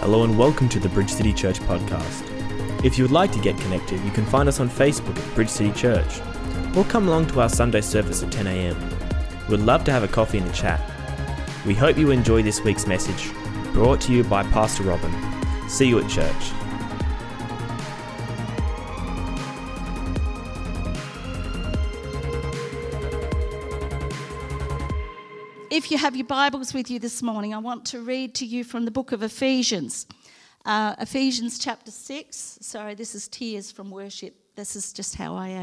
Hello and welcome to the Bridge City Church podcast. If you would like to get connected, you can find us on Facebook at Bridge City Church, or come along to our Sunday service at 10 a.m. We'd love to have a coffee and a chat. We hope you enjoy this week's message, brought to you by Pastor Robin. See you at church. If you have your Bibles with you this morning, I want to read to you from the book of Ephesians. Ephesians chapter 6. Sorry, this is tears from worship. This is just how I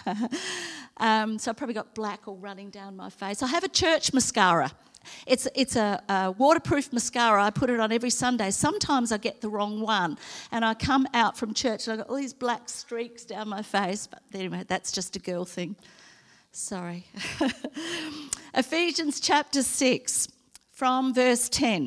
am. So I've probably got black all running down my face. I have a church mascara. It's a waterproof mascara. I put it on every Sunday. Sometimes I get the wrong one, and I come out from church and I've got all these black streaks down my face. But anyway, that's just a girl thing. Sorry. Ephesians chapter 6 from verse 10.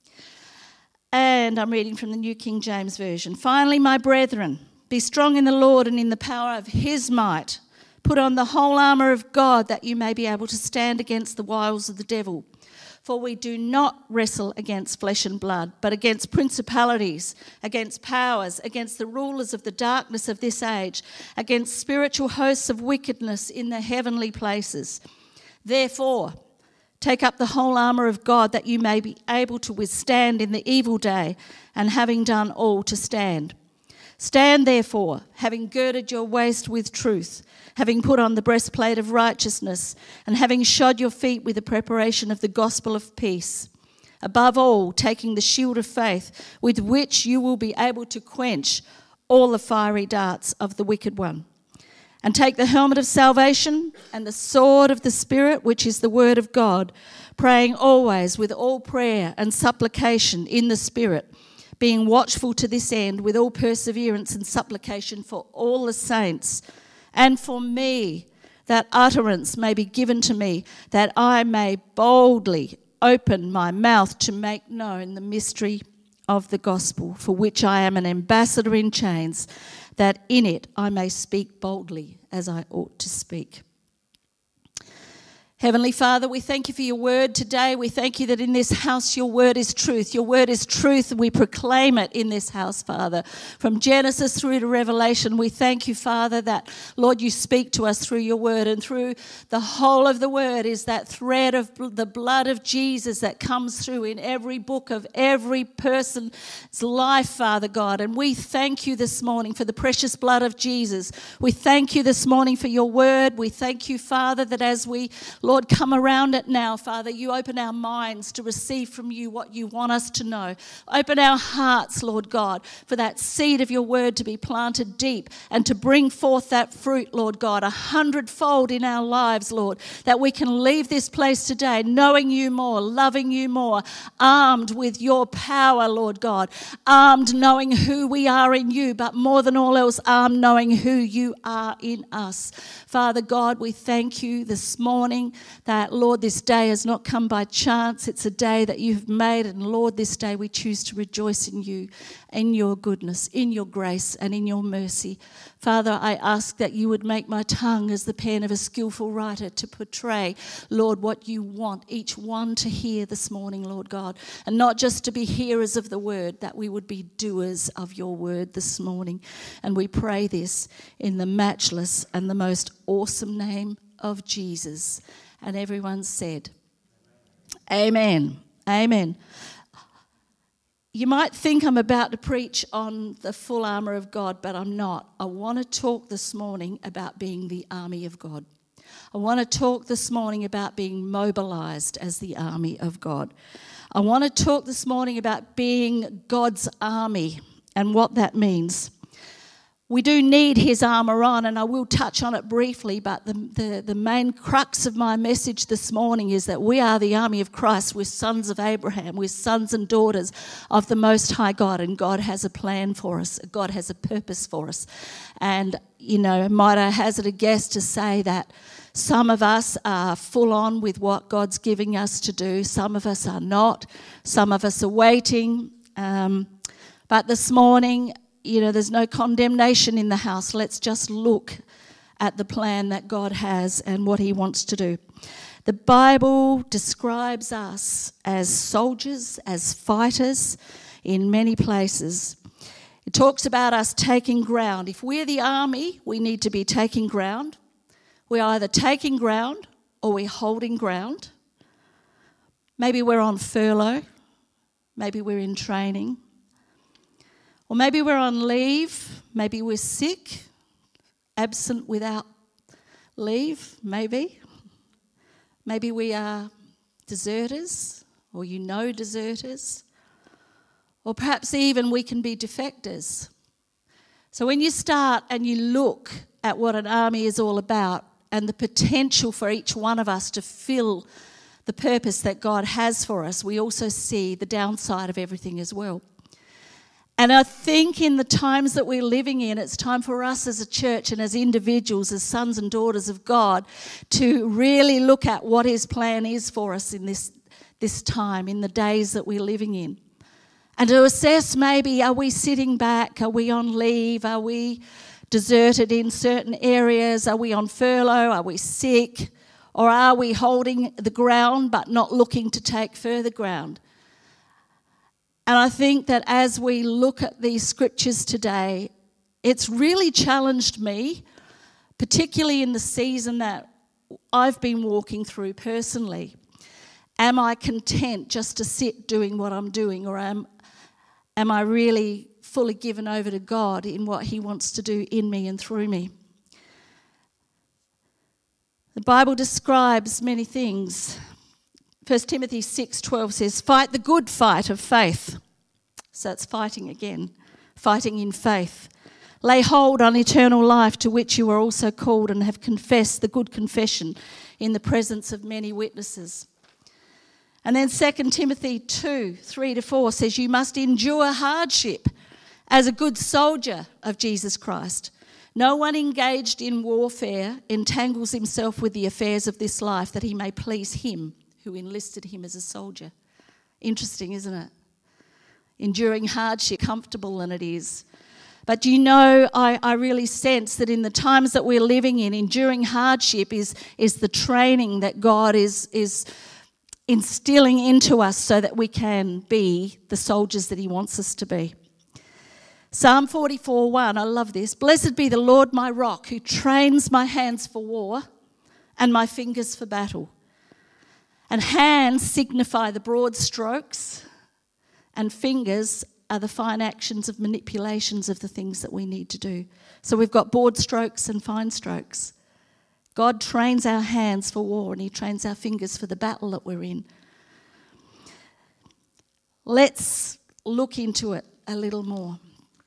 And I'm reading from the New King James Version. Finally, my brethren, be strong in the Lord and in the power of his might. Put on the whole armour of God that you may be able to stand against the wiles of the devil. For we do not wrestle against flesh and blood, but against principalities, against powers, against the rulers of the darkness of this age, against spiritual hosts of wickedness in the heavenly places. Therefore, take up the whole armour of God that you may be able to withstand in the evil day, and having done all to stand. Stand therefore, having girded your waist with truth, having put on the breastplate of righteousness, and having shod your feet with the preparation of the gospel of peace. Above all, taking the shield of faith, with which you will be able to quench all the fiery darts of the wicked one. And take the helmet of salvation and the sword of the Spirit, which is the word of God, praying always with all prayer and supplication in the Spirit, being watchful to this end with all perseverance and supplication for all the saints, and for me, that utterance may be given to me, that I may boldly open my mouth to make known the mystery of the gospel, for which I am an ambassador in chains, that in it I may speak boldly as I ought to speak. Heavenly Father, we thank you for your word today. We thank you that in this house your word is truth. Your word is truth, and we proclaim it in this house, Father. From Genesis through to Revelation, we thank you, Father, that, Lord, you speak to us through your word, and through the whole of the word is that thread of the blood of Jesus that comes through in every book of every person's life, Father God. And we thank you this morning for the precious blood of Jesus. We thank you this morning for your word. We thank you, Father, that as we, Lord, come around it now, Father. You open our minds to receive from you what you want us to know. Open our hearts, Lord God, for that seed of your word to be planted deep and to bring forth that fruit, Lord God, 100-fold in our lives, Lord, that we can leave this place today knowing you more, loving you more, armed with your power, Lord God, armed knowing who we are in you, but more than all else, armed knowing who you are in us. Father God, we thank you this morning that, Lord, this day has not come by chance. It's a day that you've made, and Lord, this day we choose to rejoice in you, in your goodness, in your grace, and in your mercy. Father, I ask that you would make my tongue as the pen of a skillful writer to portray, Lord, what you want each one to hear this morning, Lord God, and not just to be hearers of the word, that we would be doers of your word this morning. And we pray this in the matchless and the most awesome name of Jesus. And everyone said, Amen. Amen. You might think I'm about to preach on the full armour of God, but I'm not. I want to talk this morning about being the army of God. I want to talk this morning about being mobilised as the army of God. I want to talk this morning about being God's army and what that means. We do need his armour on, and I will touch on it briefly, but the main crux of my message this morning is that we are the army of Christ. We're sons of Abraham. We're sons and daughters of the Most High God, and God has a plan for us. God has a purpose for us. And, you know, might I hazard a guess to say that some of us are full on with what God's giving us to do. Some of us are not. Some of us are waiting. But this morning, you know, there's no condemnation in the house. Let's just look at the plan that God has and what he wants to do. The Bible describes us as soldiers, as fighters. in many places. It talks about us taking ground. If we're the army, we need to be taking ground. We're either taking ground or we're holding ground. Maybe we're on furlough. Maybe we're in training. Or maybe we're on leave. Maybe we're sick, absent without leave, maybe. Maybe we are deserters, or deserters. Or perhaps even we can be defectors. So when you start and you look at what an army is all about and the potential for each one of us to fill the purpose that God has for us, we also see the downside of everything as well. And I think in the times that we're living in, it's time for us as a church and as individuals, as sons and daughters of God, to really look at what His plan is for us in this time, in the days that we're living in. And to assess maybe, are we sitting back? Are we on leave? Are we deserted in certain areas? Are we on furlough? Are we sick? Or are we holding the ground but not looking to take further ground? And I think that as we look at these scriptures today, it's really challenged me, particularly in the season that I've been walking through personally. Am I content just to sit doing what I'm doing, or am I really fully given over to God in what He wants to do in me and through me? The Bible describes many things. 1 Timothy 6:12 says, "Fight the good fight of faith." So it's fighting again, fighting in faith. "Lay hold on eternal life, to which you are also called and have confessed the good confession in the presence of many witnesses." And then 2 Timothy 2:3-4 says, "You must endure hardship as a good soldier of Jesus Christ. No one engaged in warfare entangles himself with the affairs of this life, that he may please Him who enlisted him as a soldier." Interesting, isn't it? Enduring hardship, comfortable than it is. But you know, I really sense that in the times that we're living in, enduring hardship is the training that God is instilling into us so that we can be the soldiers that He wants us to be. Psalm 44:1, I love this. "Blessed be the Lord my rock, who trains my hands for war and my fingers for battle." And hands signify the broad strokes, and fingers are the fine actions of manipulations of the things that we need to do. So we've got broad strokes and fine strokes. God trains our hands for war, and He trains our fingers for the battle that we're in. Let's look into it a little more.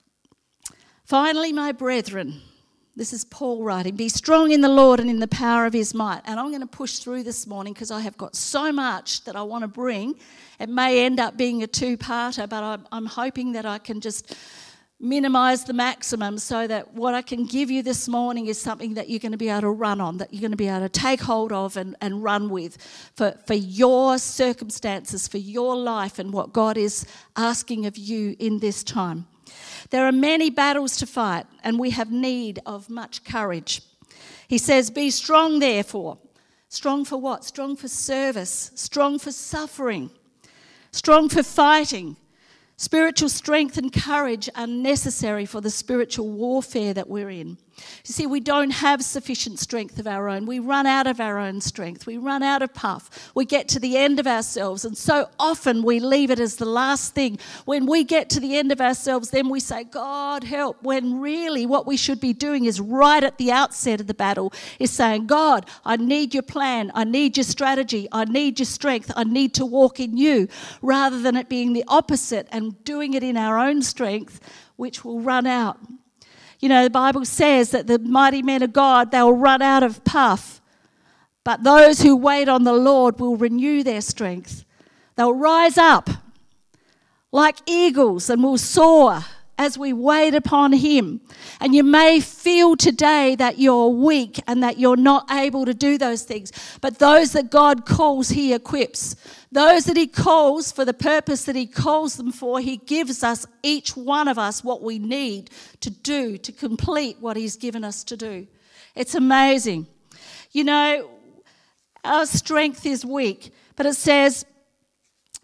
"Finally, my brethren," this is Paul writing, "be strong in the Lord and in the power of His might." And I'm going to push through this morning because I have got so much that I want to bring. It may end up being a two-parter, but I'm hoping that I can just minimise the maximum so that what I can give you this morning is something that you're going to be able to run on, that you're going to be able to take hold of and run with for your circumstances, for your life and what God is asking of you in this time. There are many battles to fight, and we have need of much courage. He says, "Be strong, therefore." Strong for what? Strong for service, strong for suffering, strong for fighting. Spiritual strength and courage are necessary for the spiritual warfare that we're in. You see, we don't have sufficient strength of our own. We run out of our own strength. We run out of puff. We get to the end of ourselves, and so often we leave it as the last thing. When we get to the end of ourselves, then we say, "God, help," when really what we should be doing is right at the outset of the battle, is saying, "God, I need your plan. I need your strategy. I need your strength. I need to walk in you," rather than it being the opposite and doing it in our own strength, which will run out. You know, the Bible says that the mighty men of God, they will run out of puff. But those who wait on the Lord will renew their strength. They'll rise up like eagles and will soar as we wait upon Him. And you may feel today that you're weak and that you're not able to do those things. But those that God calls, He equips. Those that He calls for the purpose that He calls them for, He gives us, each one of us, what we need to do to complete what He's given us to do. It's amazing. You know, our strength is weak, but it says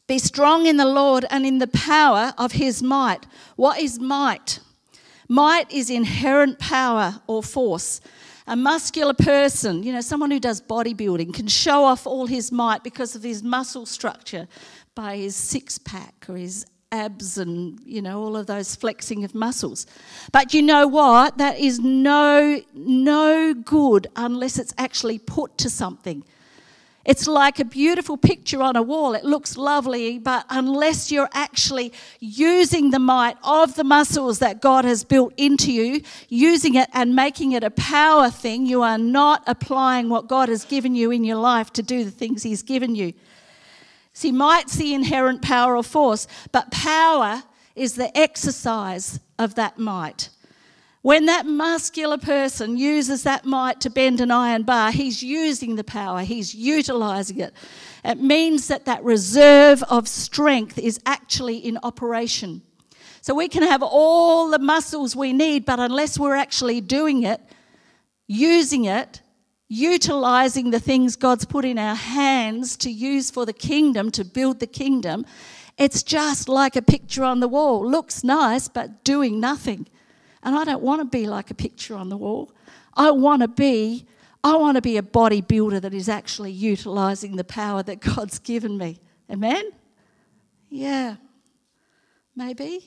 Be strong in the Lord and in the power of his might. What is might? Might is inherent power or force. A muscular person, someone who does bodybuilding, can show off all his might because of his muscle structure by his six-pack or his abs and, all of those flexing of muscles. But you know what? That is no good unless it's actually put to something. It's like a beautiful picture on a wall. It looks lovely, but unless you're actually using the might of the muscles that God has built into you, using it and making it a power thing, you are not applying what God has given you in your life to do the things he's given you. See, might's the inherent power or force, but power is the exercise of that might. When that muscular person uses that might to bend an iron bar, he's using the power, he's utilising it. It means that reserve of strength is actually in operation. So we can have all the muscles we need, but unless we're actually doing it, using it, utilising the things God's put in our hands to use for the kingdom, to build the kingdom, it's just like a picture on the wall. Looks nice, but doing nothing. And I don't want to be like a picture on the wall. I want to be a bodybuilder that is actually utilising the power that God's given me. Amen? Yeah. Maybe.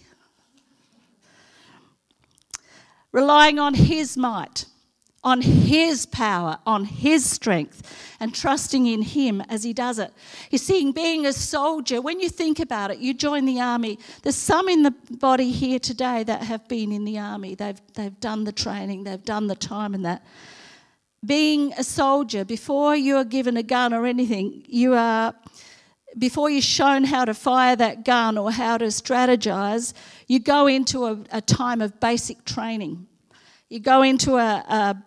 Relying on his might, on his power, on his strength, and trusting in him as he does it. You see, being a soldier, when you think about it, you join the army. There's some in the body here today that have been in the army. They've done the training, they've done the time and that. Being a soldier, before you are given a gun or anything, before you're shown how to fire that gun or how to strategize, you go into a time of basic training. You go into a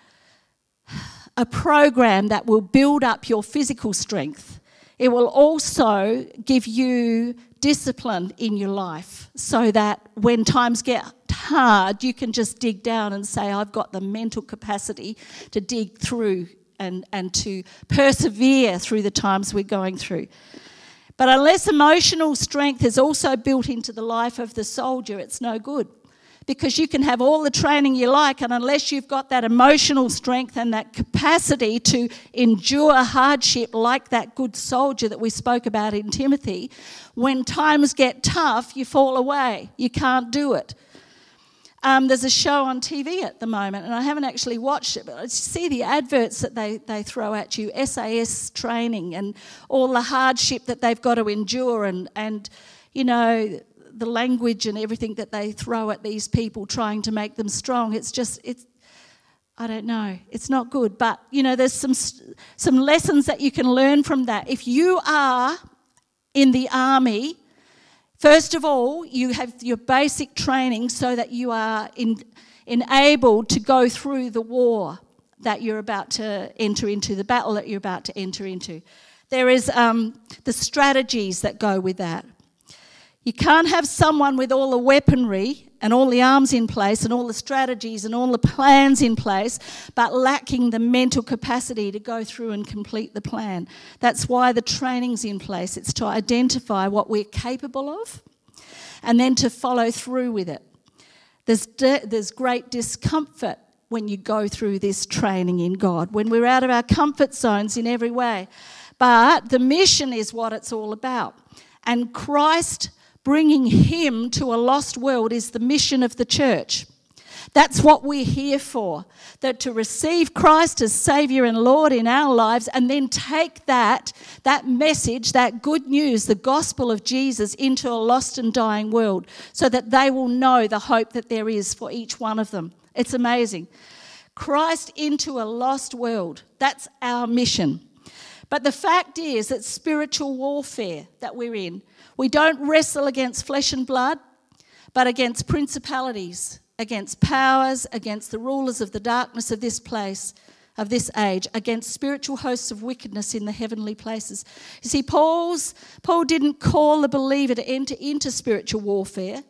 program that will build up your physical strength. It will also give you discipline in your life so that when times get hard, you can just dig down and say, I've got the mental capacity to dig through and to persevere through the times we're going through. But unless emotional strength is also built into the life of the soldier, it's no good. Because you can have all the training you like, and unless you've got that emotional strength and that capacity to endure hardship like that good soldier that we spoke about in Timothy, when times get tough, you fall away. You can't do it. There's a show on TV at the moment, and I haven't actually watched it, but I see the adverts that they throw at you, SAS training and all the hardship that they've got to endure and the language and everything that they throw at these people trying to make them strong. I don't know. It's not good. But, there's some lessons that you can learn from that. If you are in the army, first of all, you have your basic training so that you are enabled to go through the war that you're about to enter into, the battle that you're about to enter into. There is the strategies that go with that. You can't have someone with all the weaponry and all the arms in place and all the strategies and all the plans in place, but lacking the mental capacity to go through and complete the plan. That's why the training's in place. It's to identify what we're capable of and then to follow through with it. There's great discomfort when you go through this training in God, when we're out of our comfort zones in every way. But the mission is what it's all about. And Christ bringing him to a lost world is the mission of the church. That's what we're here for, that to receive Christ as Saviour and Lord in our lives and then take that message, that good news, the gospel of Jesus into a lost and dying world so that they will know the hope that there is for each one of them. It's amazing. Christ into a lost world, that's our mission. But the fact is that spiritual warfare that we're in, we don't wrestle against flesh and blood, but against principalities, against powers, against the rulers of the darkness of this place, of this age, against spiritual hosts of wickedness in the heavenly places. You see, Paul didn't call the believer to enter into spiritual warfare.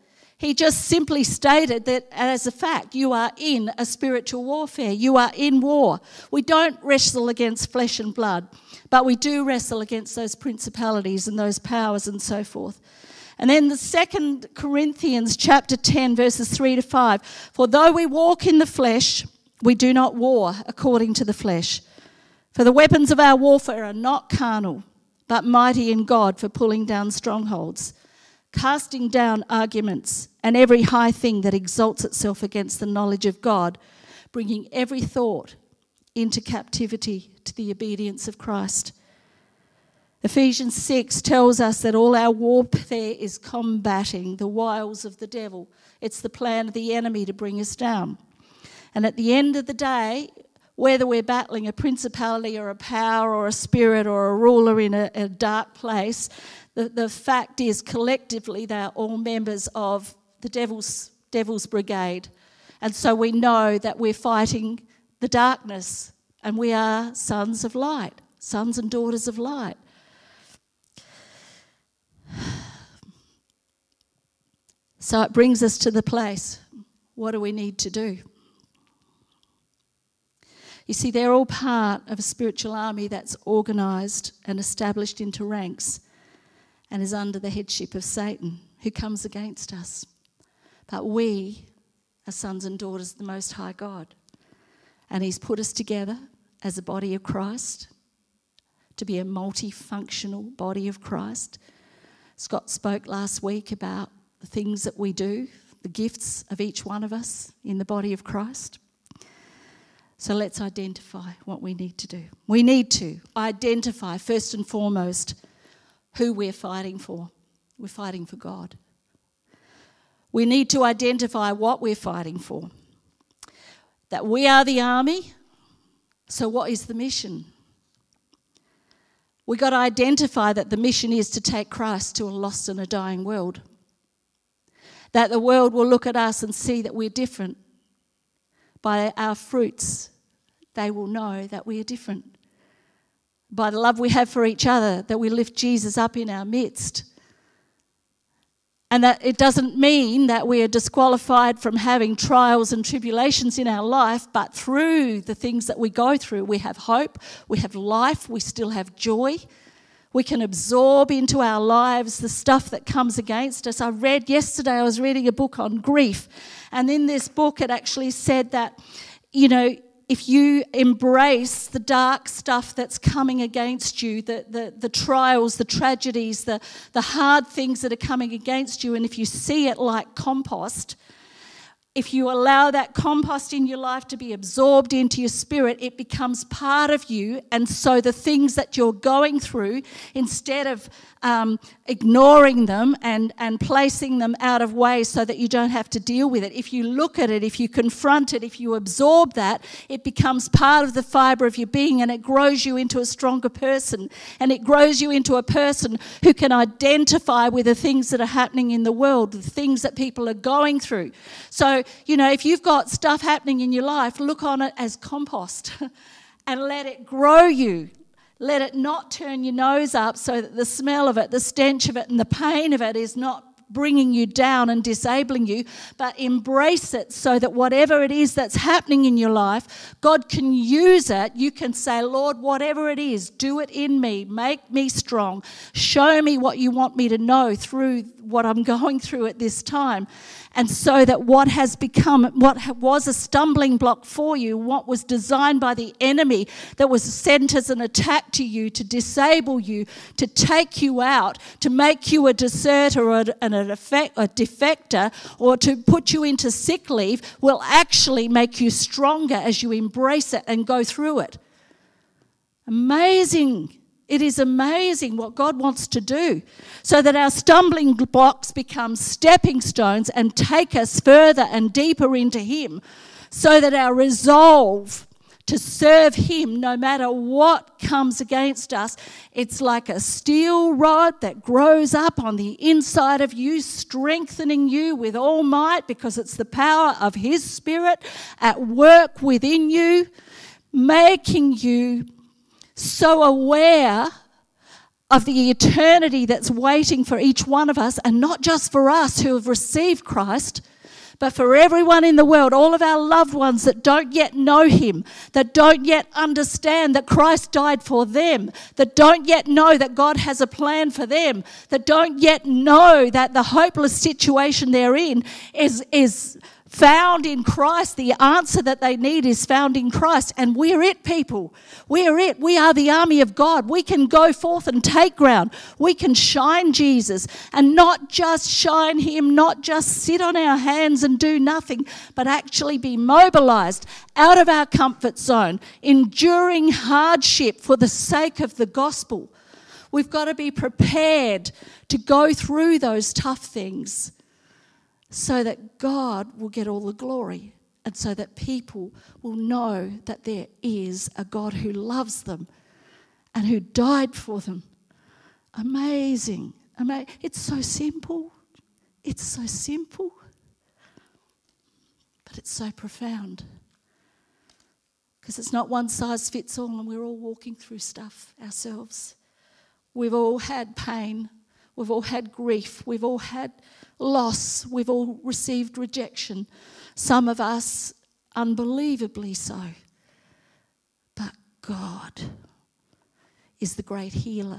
He just simply stated that as a fact, you are in a spiritual warfare. You are in war. We don't wrestle against flesh and blood, but we do wrestle against those principalities and those powers and so forth. And then the 2 Corinthians chapter 10, verses 3 to 5. For though we walk in the flesh, we do not war according to the flesh. For the weapons of our warfare are not carnal, but mighty in God for pulling down strongholds, casting down arguments and every high thing that exalts itself against the knowledge of God, bringing every thought into captivity to the obedience of Christ. Ephesians 6 tells us that all our warfare is combating the wiles of the devil. It's the plan of the enemy to bring us down. And at the end of the day, whether we're battling a principality or a power or a spirit or a ruler in a dark place, the fact is collectively they're all members of the devil's brigade. And so we know that we're fighting the darkness and we are sons of light, sons and daughters of light. So it brings us to the place, what do we need to do? You see, they're all part of a spiritual army that's organised and established into ranks and is under the headship of Satan, who comes against us. But we are sons and daughters of the Most High God. And he's put us together as a body of Christ to be a multifunctional body of Christ. Scott spoke last week about the things that we do, the gifts of each one of us in the body of Christ. So let's identify what we need to do. We need to identify, first and foremost, who we're fighting for. We're fighting for God. We need to identify what we're fighting for. That we are the army. So what is the mission? We've got to identify that the mission is to take Christ to a lost and a dying world. That the world will look at us and see that we're different. By our fruits, they will know that we are different. By the love we have for each other, that we lift Jesus up in our midst. And that it doesn't mean that we are disqualified from having trials and tribulations in our life, but through the things that we go through, we have hope, we have life, we still have joy. We can absorb into our lives the stuff that comes against us. I was reading a book on grief, and in this book it actually said that, if you embrace the dark stuff that's coming against you, the trials, the tragedies, the hard things that are coming against you, and if you see it like compost, if you allow that compost in your life to be absorbed into your spirit, it becomes part of you. And so the things that you're going through, instead of ignoring them and placing them out of way so that you don't have to deal with it, if you look at it, if you confront it, if you absorb that, it becomes part of the fibre of your being, and it grows you into a stronger person. And it grows you into a person who can identify with the things that are happening in the world, the things that people are going through. So, if you've got stuff happening in your life, look on it as compost and let it grow you. Let it not turn your nose up so that the smell of it, the stench of it, and the pain of it is not bringing you down and disabling you, but embrace it so that whatever it is that's happening in your life, God can use it. You can say, Lord, whatever it is, do it in me, make me strong, show me what you want me to know through what I'm going through at this time. And so that what was a stumbling block for you, what was designed by the enemy that was sent as an attack to you to disable you, to take you out, to make you a deserter or a defector, or to put you into sick leave, will actually make you stronger as you embrace it and go through it. Amazing. It is amazing what God wants to do so that our stumbling blocks become stepping stones and take us further and deeper into Him, so that our resolve to serve Him no matter what comes against us, it's like a steel rod that grows up on the inside of you, strengthening you with all might, because it's the power of His Spirit at work within you, making you so aware of the eternity that's waiting for each one of us, and not just for us who have received Christ, but for everyone in the world, all of our loved ones that don't yet know him, that don't yet understand that Christ died for them, that don't yet know that God has a plan for them, that don't yet know that the hopeless situation they're in is found in Christ. The answer that they need is found in Christ. And we're it, people. We're it. We are the army of God. We can go forth and take ground. We can shine Jesus, and not just shine him, not just sit on our hands and do nothing, but actually be mobilized out of our comfort zone, enduring hardship for the sake of the gospel. We've got to be prepared to go through those tough things, so that God will get all the glory, and so that people will know that there is a God who loves them and who died for them. Amazing. It's so simple. It's so simple. But it's so profound. Because it's not one size fits all, and we're all walking through stuff ourselves. We've all had pain. We've all had grief. We've all had loss. We've all received rejection. Some of us unbelievably so. But God is the great healer.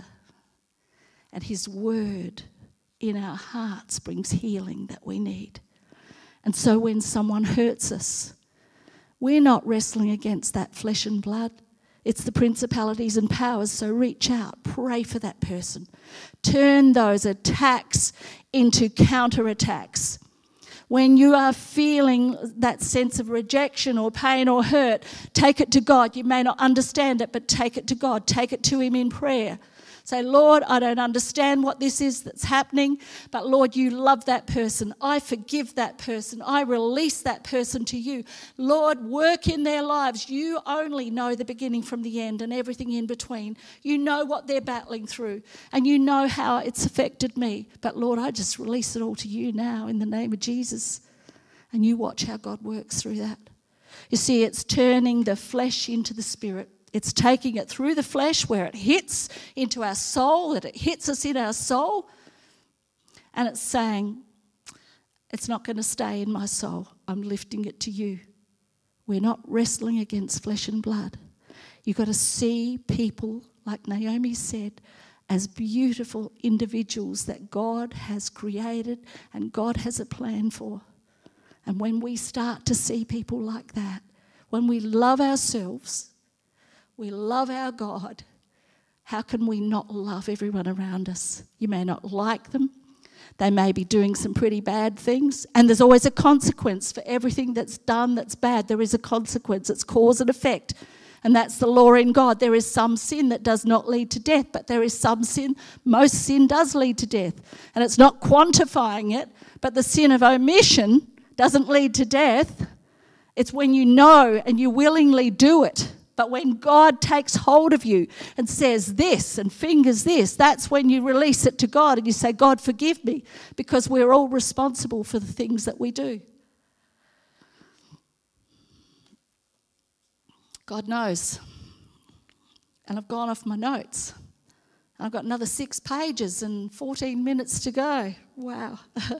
And his word in our hearts brings healing that we need. And so when someone hurts us, we're not wrestling against that flesh and blood. It's the principalities and powers, so reach out, pray for that person. Turn those attacks into counterattacks. When you are feeling that sense of rejection or pain or hurt, take it to God. You may not understand it, but take it to God. Take it to him in prayer. Say, Lord, I don't understand what this is that's happening, but Lord, you love that person. I forgive that person. I release that person to you. Lord, work in their lives. You only know the beginning from the end and everything in between. You know what they're battling through, and you know how it's affected me. But Lord, I just release it all to you now in the name of Jesus. And you watch how God works through that. You see, it's turning the flesh into the spirit. It's taking it through the flesh where it hits into our soul, that it hits us in our soul. And it's saying, it's not going to stay in my soul. I'm lifting it to you. We're not wrestling against flesh and blood. You've got to see people, like Naomi said, as beautiful individuals that God has created and God has a plan for. And when we start to see people like that, when we love ourselves, we love our God, how can we not love everyone around us? You may not like them. They may be doing some pretty bad things. And there's always a consequence for everything that's done that's bad. There is a consequence. It's cause and effect. And that's the law in God. There is some sin that does not lead to death, but there is some sin, most sin does lead to death. And it's not quantifying it, but the sin of omission doesn't lead to death. It's when you know and you willingly do it. But when God takes hold of you and says this and fingers this, that's when you release it to God and you say, God, forgive me, because we're all responsible for the things that we do. God knows. And I've gone off my notes. I've got another 6 pages and 14 minutes to go. Wow.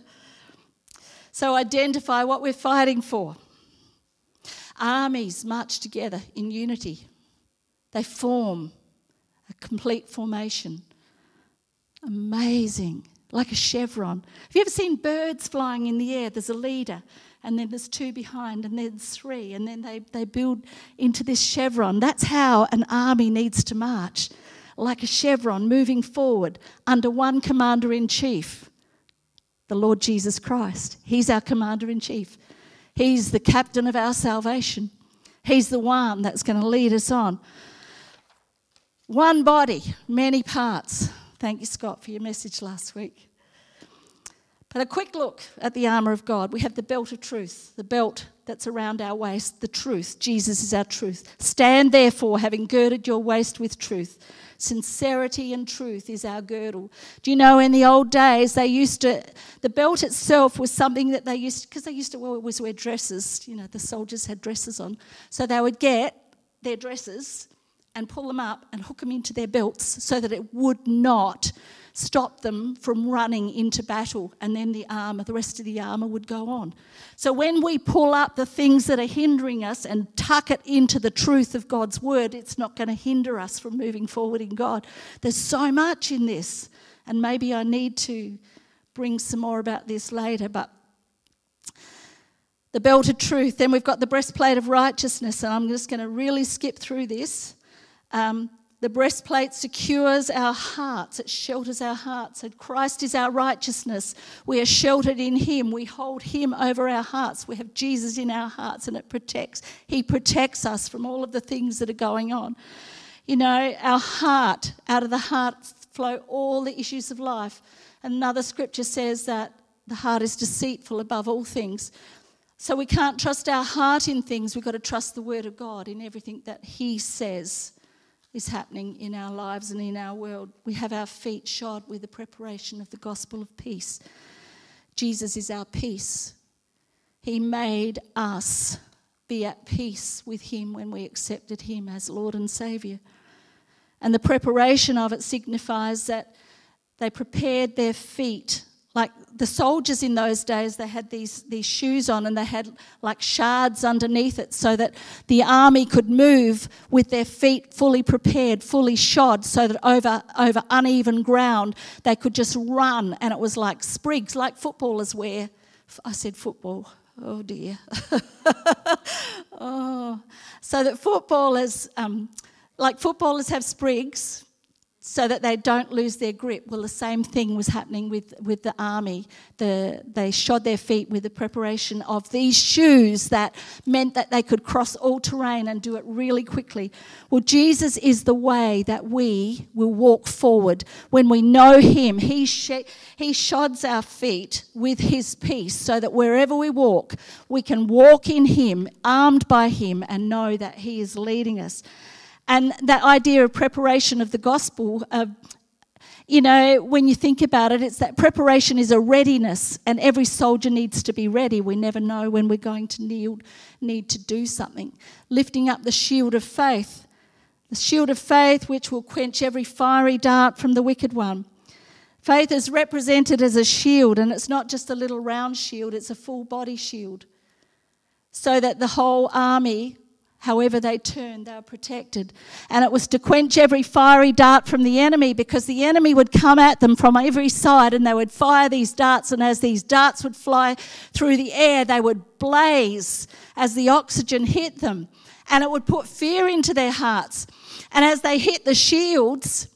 So identify what we're fighting for. Armies march together in unity. They form a complete formation. Amazing. Like a chevron. Have you ever seen birds flying in the air? There's a leader, and then there's 2 behind, and then there's 3, and then they build into this chevron. That's how an army needs to march. Like a chevron, moving forward under one commander-in-chief, the Lord Jesus Christ. He's our commander-in-chief. He's the captain of our salvation. He's the one that's going to lead us on. One body, many parts. Thank you, Scott, for your message last week. But a quick look at the armour of God. We have the belt of truth, the belt that's around our waist, the truth. Jesus is our truth. Stand therefore, having girded your waist with truth. Sincerity and truth is our girdle. Do you know in the old days the belt itself was something that they used, because they used to always wear dresses. You know, the soldiers had dresses on. So they would get their dresses and pull them up and hook them into their belts so that it would not stop them from running into battle, and then the rest of the armour would go on. So when we pull up the things that are hindering us and tuck it into the truth of God's word, it's not going to hinder us from moving forward in God. There's so much in this, and maybe I need to bring some more about this later, but the belt of truth. Then we've got the breastplate of righteousness, and I'm just going to really skip through this. The breastplate secures our hearts. It shelters our hearts. And Christ is our righteousness. We are sheltered in him. We hold him over our hearts. We have Jesus in our hearts, and he protects us from all of the things that are going on. You know, our heart, out of the heart flow all the issues of life. Another scripture says that the heart is deceitful above all things. So we can't trust our heart in things. We've got to trust the word of God in everything that he says is happening in our lives and in our world. We have our feet shod with the preparation of the gospel of peace. Jesus is our peace. He made us be at peace with him when we accepted him as Lord and Saviour. And the preparation of it signifies that they prepared their feet. Like the soldiers in those days, they had these shoes on, and they had like shards underneath it so that the army could move with their feet fully prepared, fully shod, so that over uneven ground they could just run, and it was like sprigs, like footballers wear. I said football. Oh dear. So that footballers have sprigs, so that they don't lose their grip. Well, the same thing was happening with the army. They shod their feet with the preparation of these shoes that meant that they could cross all terrain and do it really quickly. Well, Jesus is the way that we will walk forward. When we know him, he shods our feet with his peace, so that wherever we walk, we can walk in him, armed by him, and know that he is leading us. And that idea of preparation of the gospel, you know, when you think about it, it's that preparation is a readiness, and every soldier needs to be ready. We never know when we're going to need to do something. Lifting up the shield of faith. The shield of faith which will quench every fiery dart from the wicked one. Faith is represented as a shield, and it's not just a little round shield, it's a full body shield. So that the whole army, however they turned, they were protected. And it was to quench every fiery dart from the enemy, because the enemy would come at them from every side, and they would fire these darts, and as these darts would fly through the air, they would blaze as the oxygen hit them, and it would put fear into their hearts. And as they hit the shields,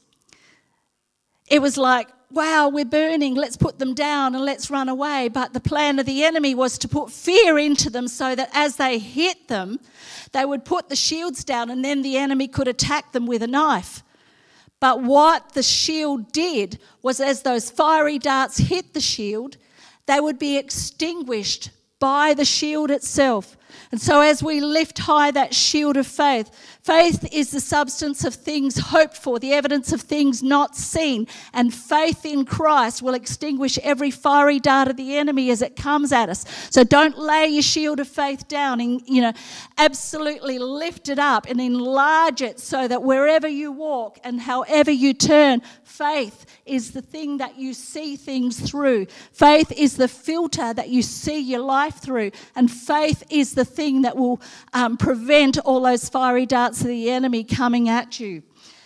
it was like, wow, we're burning, let's put them down and let's run away. But the plan of the enemy was to put fear into them, so that as they hit them, they would put the shields down, and then the enemy could attack them with a knife. But what the shield did was, as those fiery darts hit the shield, they would be extinguished by the shield itself. And so as we lift high that shield of faith, faith is the substance of things hoped for, the evidence of things not seen. And faith in Christ will extinguish every fiery dart of the enemy as it comes at us. So don't lay your shield of faith down, and, absolutely lift it up and enlarge it, so that wherever you walk and however you turn, faith is the thing that you see things through. Faith is the filter that you see your life through. And faith is the thing that will prevent all those fiery darts of the enemy coming at you.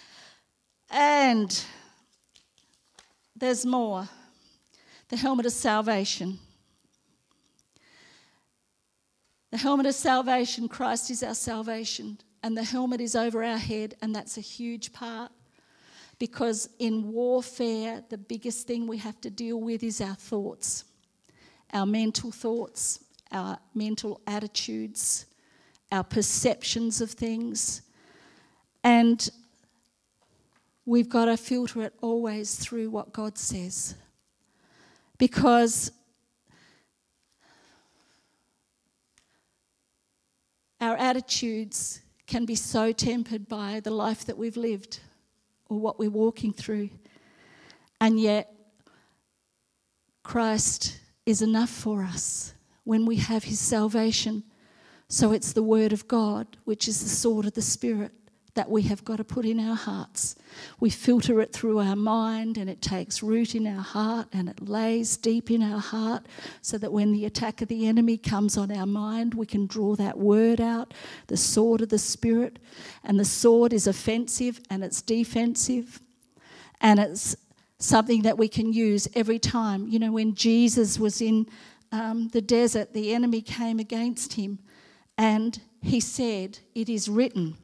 And there's more. The helmet of salvation. The helmet of salvation, Christ is our salvation. And the helmet is over our head, and that's a huge part. Because in warfare, the biggest thing we have to deal with is our thoughts, our mental thoughts, our mental attitudes, our perceptions of things. And we've got to filter it always through what God says. Because our attitudes can be so tempered by the life that we've lived, or what we're walking through. And yet, Christ is enough for us when we have his salvation. So it's the word of God, which is the sword of the Spirit, that we have got to put in our hearts. We filter it through our mind, and it takes root in our heart, and it lays deep in our heart, so that when the attack of the enemy comes on our mind, we can draw that word out, the sword of the Spirit. And the sword is offensive and it's defensive, and it's something that we can use every time. You know, when Jesus was in the desert, the enemy came against him, and he said, "It is written."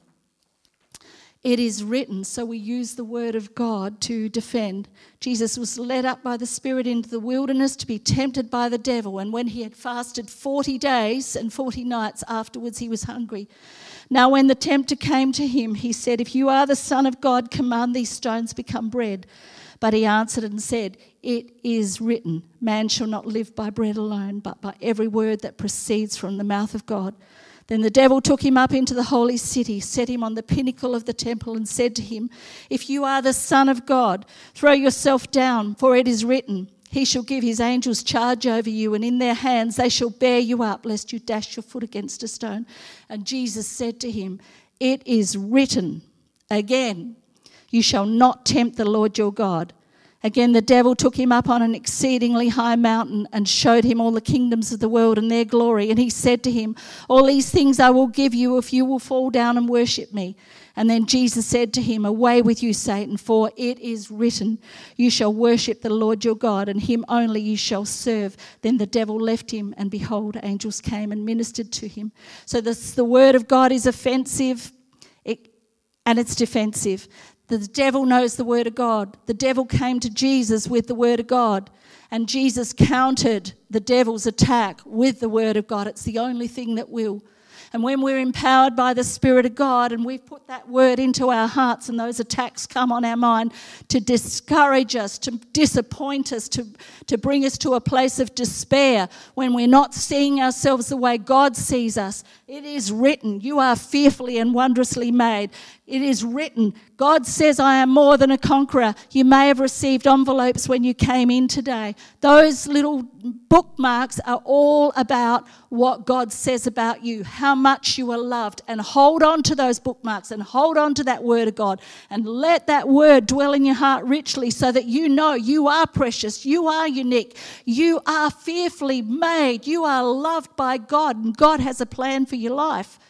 It is written. So we use the word of God to defend. Jesus was led up by the Spirit into the wilderness to be tempted by the devil. And when he had fasted 40 days and 40 nights afterwards, he was hungry. Now when the tempter came to him, he said, "If you are the Son of God, command these stones become bread." But he answered and said, "It is written, man shall not live by bread alone, but by every word that proceeds from the mouth of God." Then the devil took him up into the holy city, set him on the pinnacle of the temple, and said to him, "If you are the Son of God, throw yourself down, for it is written, he shall give his angels charge over you, and in their hands they shall bear you up, lest you dash your foot against a stone." And Jesus said to him, "It is written again, you shall not tempt the Lord your God." Again, the devil took him up on an exceedingly high mountain and showed him all the kingdoms of the world and their glory. And he said to him, "All these things I will give you if you will fall down and worship me." And then Jesus said to him, "Away with you, Satan, for it is written, you shall worship the Lord your God, and him only you shall serve." Then the devil left him, and behold, angels came and ministered to him. So the word of God is offensive and it's defensive. The devil knows the word of God. The devil came to Jesus with the word of God, and Jesus countered the devil's attack with the word of God. It's the only thing that will. And when we're empowered by the Spirit of God and we've put that word into our hearts, and those attacks come on our mind to discourage us, to disappoint us, to bring us to a place of despair, when we're not seeing ourselves the way God sees us, it is written, you are fearfully and wondrously made. It is written. God says, "I am more than a conqueror." You may have received envelopes when you came in today. Those little bookmarks are all about what God says about you, how much you are loved. And hold on to those bookmarks and hold on to that word of God, and let that word dwell in your heart richly, so that you know you are precious, you are unique, you are fearfully made, you are loved by God, and God has a plan for your life.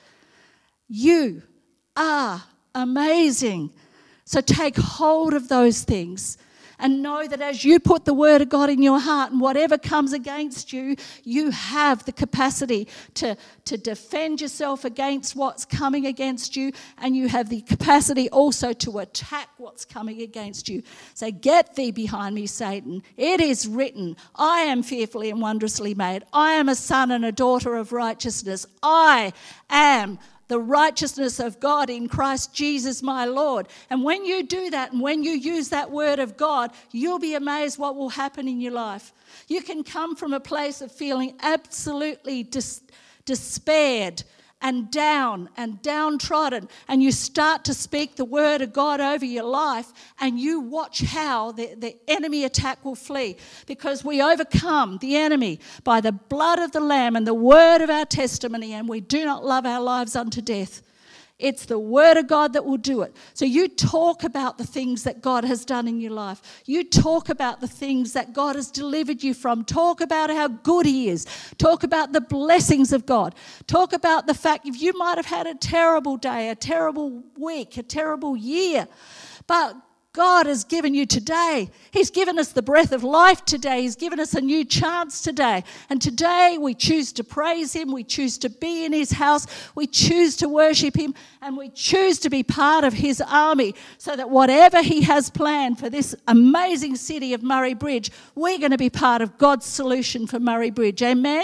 You are amazing. So take hold of those things and know that as you put the word of God in your heart, and whatever comes against you, you have the capacity to defend yourself against what's coming against you, and you have the capacity also to attack what's coming against you. So get thee behind me, Satan. It is written, I am fearfully and wondrously made. I am a son and a daughter of righteousness. I am the righteousness of God in Christ Jesus my Lord. And when you do that, and when you use that word of God, you'll be amazed what will happen in your life. You can come from a place of feeling absolutely despaired and downtrodden, and you start to speak the word of God over your life, and you watch how the enemy attack will flee, because we overcome the enemy by the blood of the Lamb and the word of our testimony, and we do not love our lives unto death. It's the word of God that will do it. So you talk about the things that God has done in your life. You talk about the things that God has delivered you from. Talk about how good he is. Talk about the blessings of God. Talk about the fact if you might have had a terrible day, a terrible week, a terrible year, but God has given you today. He's given us the breath of life today. He's given us a new chance today. And today we choose to praise him. We choose to be in his house. We choose to worship him. And we choose to be part of his army, so that whatever he has planned for this amazing city of Murray Bridge, we're going to be part of God's solution for Murray Bridge. Amen?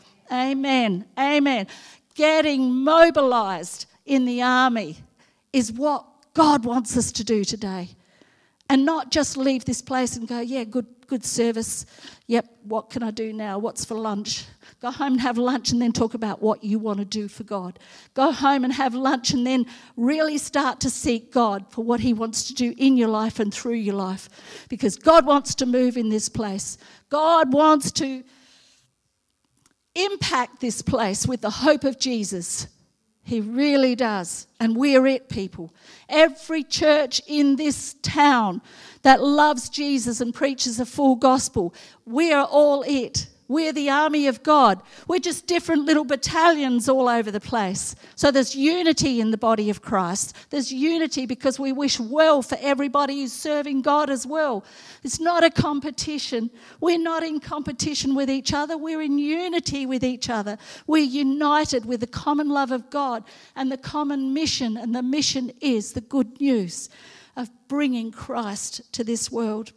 Amen. Amen. Getting mobilised in the army is what God wants us to do today. And not just leave this place and go, yeah, good service. Yep, what can I do now? What's for lunch? Go home and have lunch and then talk about what you want to do for God. Go home and have lunch and then really start to seek God for what he wants to do in your life and through your life. Because God wants to move in this place. God wants to impact this place with the hope of Jesus. He really does. And we're it, people. Every church in this town that loves Jesus and preaches a full gospel, we are all it. We're the army of God. We're just different little battalions all over the place. So there's unity in the body of Christ. There's unity because we wish well for everybody who's serving God as well. It's not a competition. We're not in competition with each other. We're in unity with each other. We're united with the common love of God and the common mission. And the mission is the good news of bringing Christ to this world.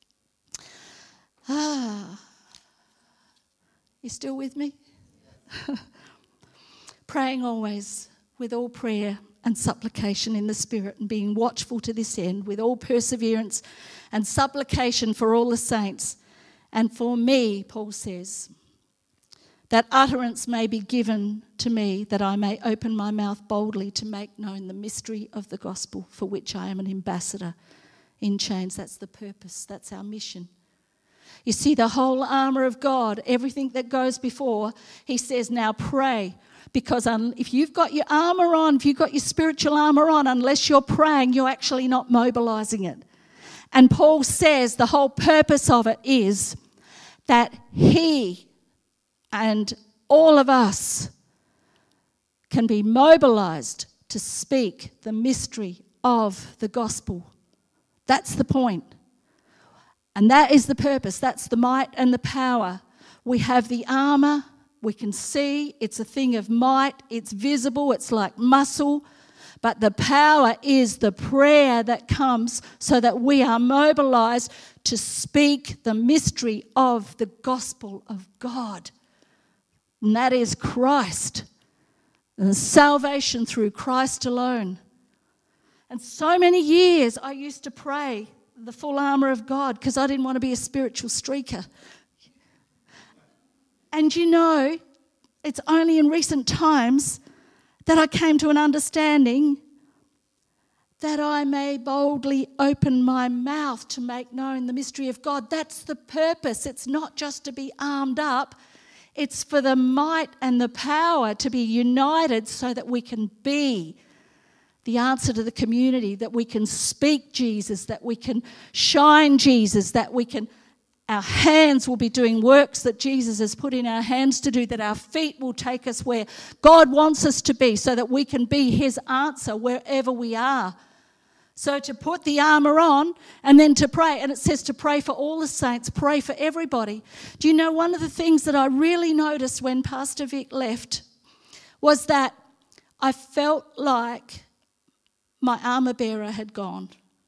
You still with me? Praying always with all prayer and supplication in the Spirit, and being watchful to this end with all perseverance and supplication for all the saints. And for me, Paul says, that utterance may be given to me, that I may open my mouth boldly to make known the mystery of the gospel, for which I am an ambassador in chains. That's the purpose. That's our mission. You see, the whole armour of God, everything that goes before, he says, now pray. Because if you've got your armour on, if you've got your spiritual armour on, unless you're praying, you're actually not mobilising it. And Paul says the whole purpose of it is that he and all of us can be mobilised to speak the mystery of the gospel. That's the point. And that is the purpose. That's the might and the power. We have the armour. We can see. It's a thing of might. It's visible. It's like muscle. But the power is the prayer that comes so that we are mobilised to speak the mystery of the gospel of God. And that is Christ. And salvation through Christ alone. And so many years I used to pray the full armour of God because I didn't want to be a spiritual streaker. And you know, it's only in recent times that I came to an understanding that I may boldly open my mouth to make known the mystery of God. That's the purpose. It's not just to be armed up. It's for the might and the power to be united so that we can be the answer to the community, that we can speak Jesus, that we can shine Jesus, that our hands will be doing works that Jesus has put in our hands to do, that our feet will take us where God wants us to be so that we can be his answer wherever we are. So to put the armour on and then to pray, and it says to pray for all the saints, pray for everybody. Do you know one of the things that I really noticed when Pastor Vic left was that I felt like my armour bearer had gone.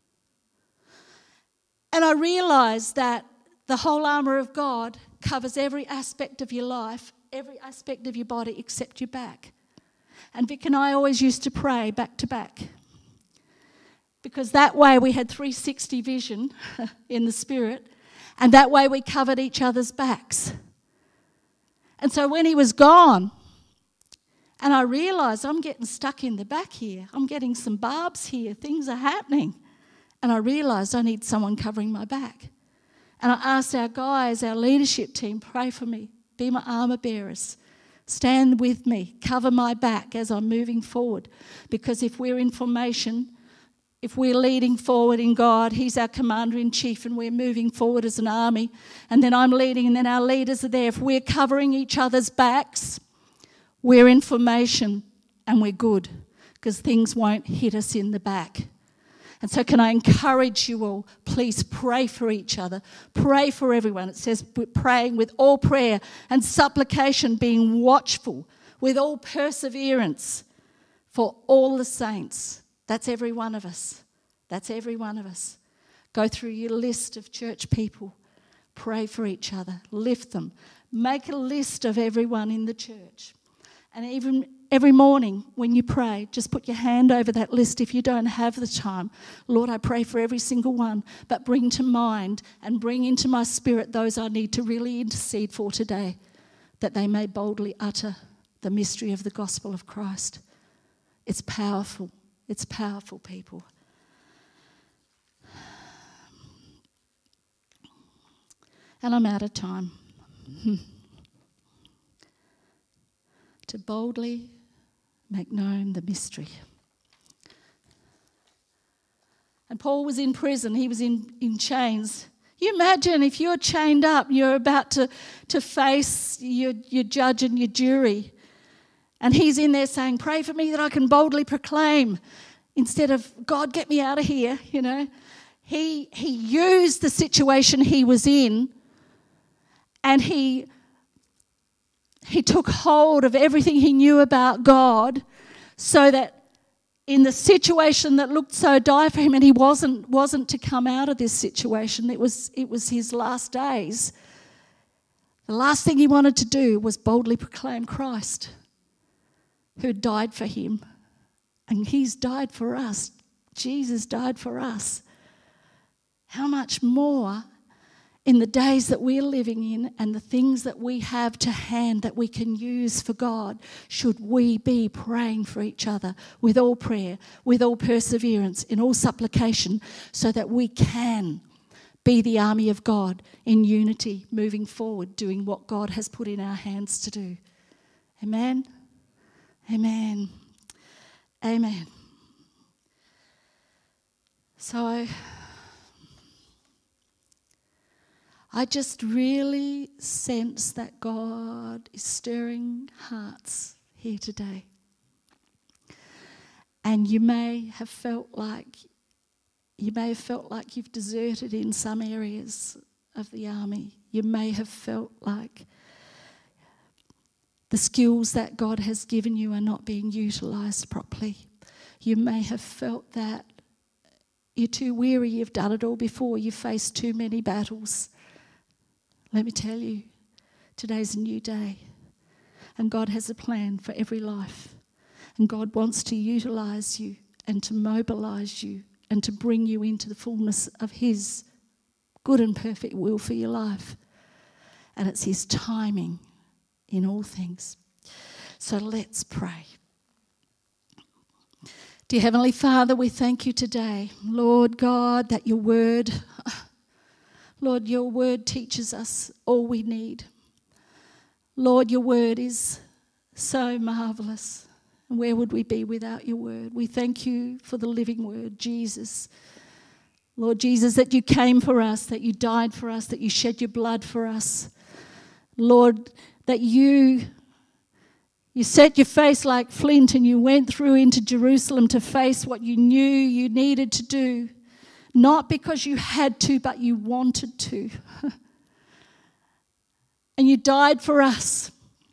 And I realised that the whole armour of God covers every aspect of your life, every aspect of your body except your back. And Vic and I always used to pray back to back. Because that way we had 360 vision in the Spirit, and that way we covered each other's backs. And so when he was gone, and I realised I'm getting stuck in the back here. I'm getting some barbs here. Things are happening. And I realised I need someone covering my back. And I asked our guys, our leadership team, pray for me. Be my armour bearers. Stand with me. Cover my back as I'm moving forward. Because if we're in formation, if we're leading forward in God, he's our commander-in-chief and we're moving forward as an army. And then I'm leading and then our leaders are there. If we're covering each other's backs, we're in formation and we're good because things won't hit us in the back. And so can I encourage you all, please pray for each other. Pray for everyone. It says praying with all prayer and supplication, being watchful with all perseverance for all the saints. That's every one of us. That's every one of us. Go through your list of church people. Pray for each other. Lift them. Make a list of everyone in the church. And even every morning when you pray, just put your hand over that list if you don't have the time. Lord, I pray for every single one, but bring to mind and bring into my spirit those I need to really intercede for today, that they may boldly utter the mystery of the gospel of Christ. It's powerful. It's powerful, people. And I'm out of time. To boldly make known the mystery. And Paul was in prison. He was in chains. You imagine if you're chained up, you're about to face your judge and your jury. And he's in there saying, pray for me that I can boldly proclaim. Instead of, God, get me out of here, you know. He used the situation he was in, and he took hold of everything he knew about God, so that in the situation that looked so dire for him, and he wasn't to come out of this situation. It was his last days. The last thing he wanted to do was boldly proclaim Christ, who died for him. And he's died for us. Jesus died for us. How much more in the days that we're living in and the things that we have to hand that we can use for God, should we be praying for each other with all prayer, with all perseverance, in all supplication, so that we can be the army of God in unity, moving forward, doing what God has put in our hands to do. Amen? Amen. Amen. So I just really sense that God is stirring hearts here today. And you may have felt like you've deserted in some areas of the army. You may have felt like the skills that God has given you are not being utilised properly. You may have felt that you're too weary, you've done it all before, you've faced too many battles. Let me tell you, today's a new day, and God has a plan for every life, and God wants to utilise you and to mobilise you and to bring you into the fullness of His good and perfect will for your life. And it's His timing in all things. So let's pray. Dear Heavenly Father, we thank you today, Lord God, that your word teaches us all we need. Lord, your word is so marvellous. And where would we be without your word? We thank you for the living word, Jesus. Lord Jesus, that you came for us, that you died for us, that you shed your blood for us. Lord, that you set your face like flint and you went through into Jerusalem to face what you knew you needed to do. Not because you had to, but you wanted to. And you died for us.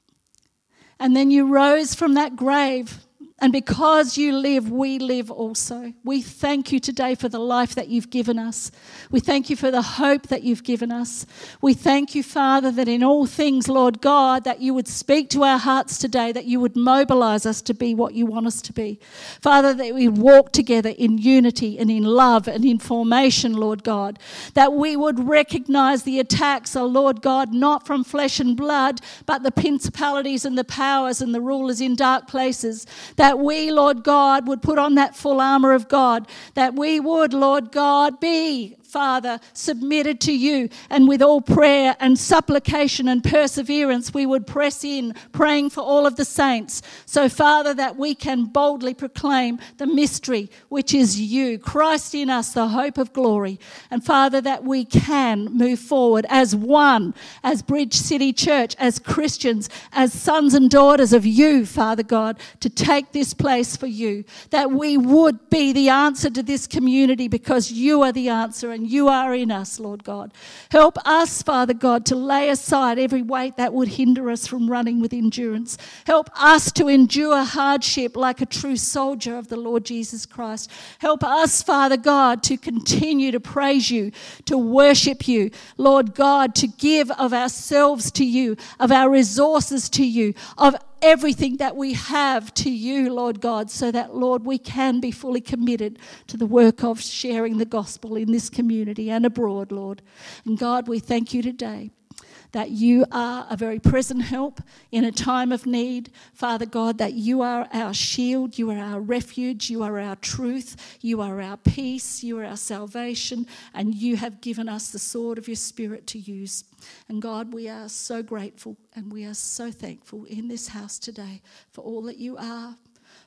And then you rose from that grave. And because you live, we live also. We thank you today for the life that you've given us. We thank you for the hope that you've given us. We thank you, Father, that in all things, Lord God, that you would speak to our hearts today, that you would mobilise us to be what you want us to be. Father, that we walk together in unity and in love and in formation, Lord God. That we would recognise the attacks, oh Lord God, not from flesh and blood, but the principalities and the powers and the rulers in dark places. That we, Lord God, would put on that full armour of God. That we would, Lord God, be, Father, submitted to you, and with all prayer and supplication and perseverance we would press in, praying for all of the saints. So, Father, that we can boldly proclaim the mystery, which is you, Christ in us, the hope of glory. And, Father, that we can move forward as one, as Bridge City Church, as Christians, as sons and daughters of you, Father God, to take this place for you. That we would be the answer to this community, because you are the answer and you are in us, Lord God. Help us, Father God, to lay aside every weight that would hinder us from running with endurance. Help us to endure hardship like a true soldier of the Lord Jesus Christ. Help us, Father God, to continue to praise you, to worship you, Lord God, to give of ourselves to you, of our resources to you, of everything that we have to you, Lord God, so that, Lord, we can be fully committed to the work of sharing the gospel in this community and abroad, Lord. And God, we thank you today that you are a very present help in a time of need. Father God, that you are our shield, you are our refuge, you are our truth, you are our peace, you are our salvation, and you have given us the sword of your Spirit to use. And God, we are so grateful and we are so thankful in this house today for all that you are,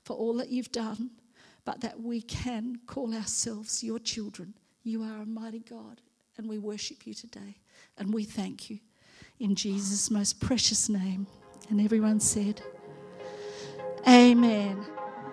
for all that you've done, but that we can call ourselves your children. You are a mighty God, and we worship you today, and we thank you in Jesus' most precious name. And everyone said, Amen.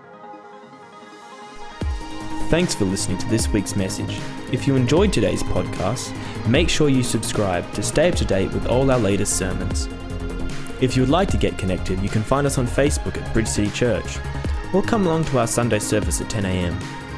Thanks for listening to this week's message. If you enjoyed today's podcast, make sure you subscribe to stay up to date with all our latest sermons. If you would like to get connected, you can find us on Facebook at Bridge City Church, or come along to our Sunday service at 10 a.m.